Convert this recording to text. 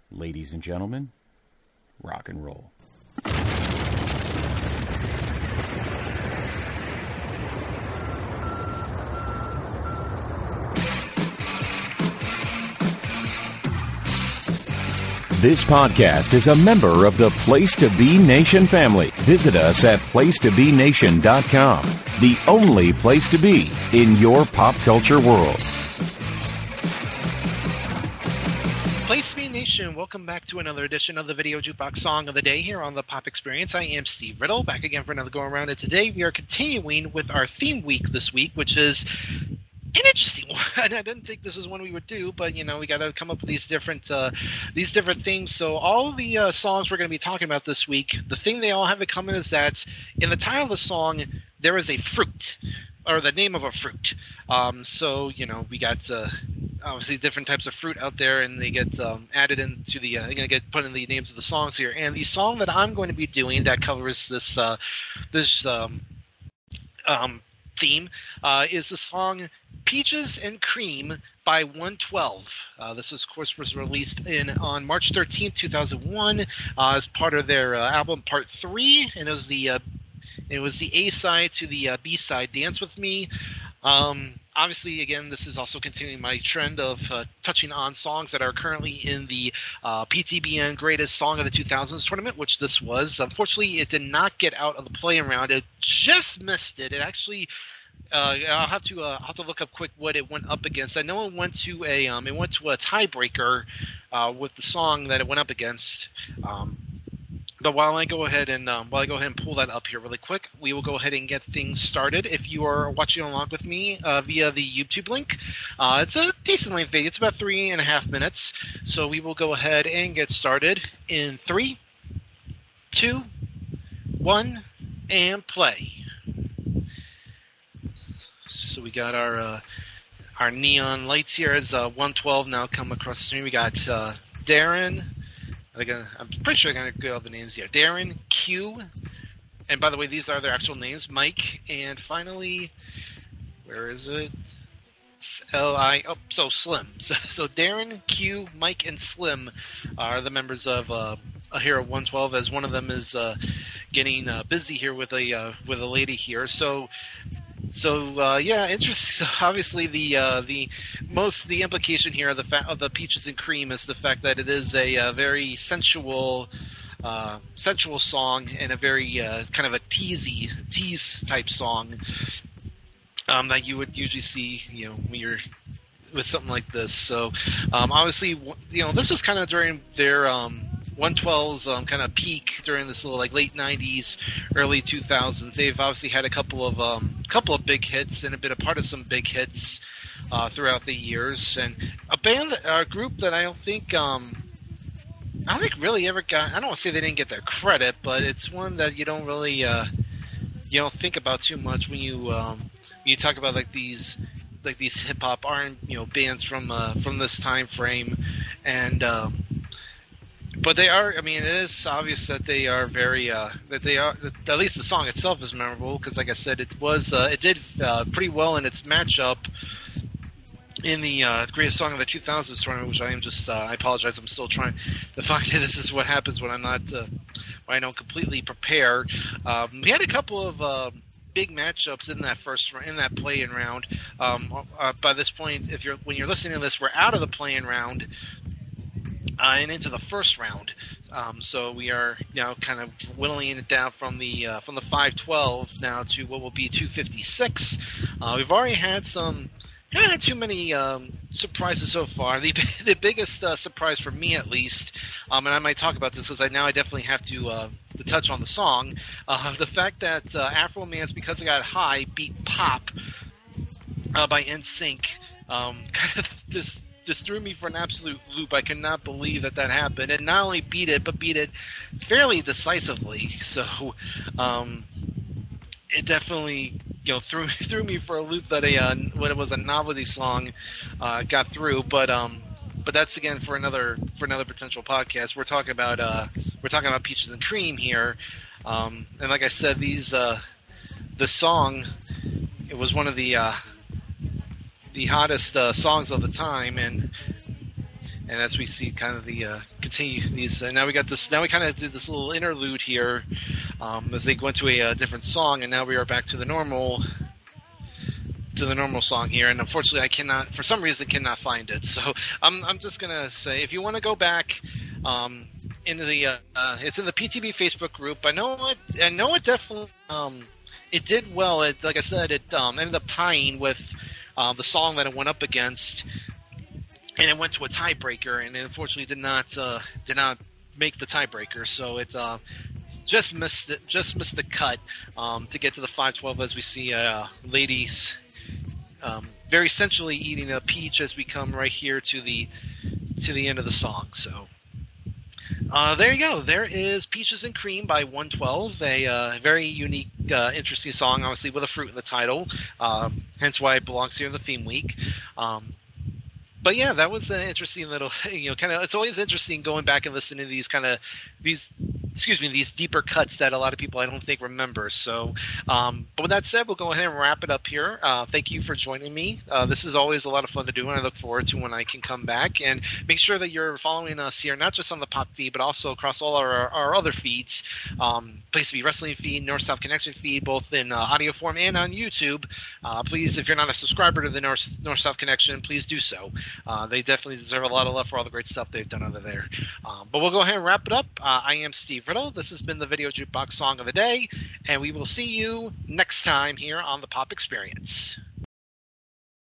Ladies and gentlemen, rock and roll. This podcast is a member of the Place to Be Nation family. Visit us at placetobenation.com, the only place to be in your pop culture world. Place to Be Nation, welcome back to another edition of the Video Jukebox Song of the Day here on the Pop Experience. I am Steve Riddle, back again for another go around, and today we are continuing with our theme week this week, which is an interesting one. I didn't think this was one we would do, but we got to come up with these different themes. So all the songs we're going to be talking about this week, the thing they all have in common is that in the title of the song there is a fruit, or the name of a fruit. So we got obviously different types of fruit out there, and they get added into the they're going to get put in the names of the songs here. And the song that I'm going to be doing that covers this theme is the song Peaches and Cream by 112. This, of course, was released on March 13th, 2001 as part of their album Part 3, and it was the A-side to the B-side, Dance With Me. Obviously, again, this is also continuing my trend of touching on songs that are currently in the PTBN Greatest Song of the 2000s tournament, which this was. Unfortunately, it did not get out of the play-in round. It just missed it. It actually, I'll have to look up quick what it went up against. I know it went to a tiebreaker with the song that it went up against. But while I go ahead and pull that up here really quick, we will go ahead and get things started. If you are watching along with me via the YouTube link, it's a decent length video. It's about 3.5 minutes. So we will go ahead and get started in 3, 2, 1, and play. So we got our neon lights here as 112 now come across the screen. We got Darren. I'm pretty sure I'm going to get all the names here. Darren, Q, and by the way, these are their actual names, Mike, and finally, where is it? Slim. So Darren, Q, Mike, and Slim are the members of Hero 112, as one of them is getting busy here with a lady here. So interesting. So obviously the implication here of the Peaches and Cream is the fact that it is a very sensual song, and a very kind of a tease type song that you would usually see when you're with something like this. So obviously this was kind of during their 112's kind of peak during this little late 90s, early 2000s. They've obviously had a couple of big hits and have been a part of some big hits throughout the years, and a group that I don't think really ever got. I don't want to say they didn't get their credit, but it's one that you don't really you don't think about too much when you talk about these hip hop bands from this time frame, and but they are. I mean, it is obvious that they are very at least the song itself is memorable, because, like I said, it did pretty well in its matchup in the Greatest Song of the 2000s tournament, which I apologize. I'm still trying to find it. This is what happens when I'm not when I don't completely prepare. We had a couple of big matchups in that play-in round. By this point, when you're listening to this, we're out of the play-in round and into the first round. So we are now kind of whittling it down from the 512 now to what will be 256. We've already had haven't had too many surprises so far. The biggest surprise for me, at least, and I might talk about this because I definitely have to touch on the song, the fact that Afro Man's Because I Got High beat Pop by NSYNC, kind of just threw me for an absolute loop. I cannot believe that happened, and not only beat it, but beat it fairly decisively. So it definitely threw me for a loop that when it was a novelty song got through. But that's again for another potential podcast. We're talking about Peaches and Cream here, and like I said, the song, it was one of the hottest songs of the time, and And as we see, kind of the continue these. Now we got this. Now we kind of did this little interlude here, as they go into a different song, and now we are back to the normal song here. And unfortunately, I cannot, for some reason, cannot find it. So I'm just gonna say, if you want to go back, into the it's in the PTB Facebook group. I know it definitely it did well. It, like I said, it ended up tying with the song that it went up against. And it went to a tiebreaker, and it unfortunately did not make the tiebreaker. So it just missed the cut to get to the 512. As we see ladies very sensually eating a peach as we come right here to the end of the song. So there you go. There is Peaches and Cream by 112, a very unique, interesting song, obviously with a fruit in the title, hence why it belongs here in the theme week. But yeah, that was an interesting little, kind of. It's always interesting going back and listening to these deeper cuts that a lot of people I don't think remember. So, but with that said, we'll go ahead and wrap it up here. Thank you for joining me. This is always a lot of fun to do, and I look forward to when I can come back. And make sure that you're following us here, not just on the Pop feed, but also across all our other feeds. Place to Be Wrestling feed, North-South Connection feed, both in audio form and on YouTube. Please, if you're not a subscriber to the North-South Connection, please do so. They definitely deserve a lot of love for all the great stuff they've done over there. But we'll go ahead and wrap it up. I am Steve Riddle. This has been the Video Jukebox Song of the Day, and we will see you next time here on the Pop Experience.